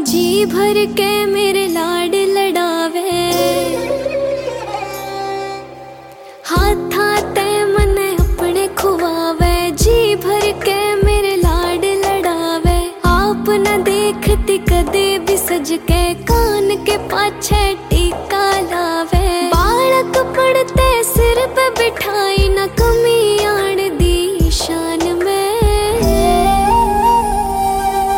जी भर के मेरे लाड लड़ावे, हाथ हाथे मने अपने खुआवे। जी भर के मेरे लाड लड़ावे, आप न देखती कदे भी सज के कान के पाछे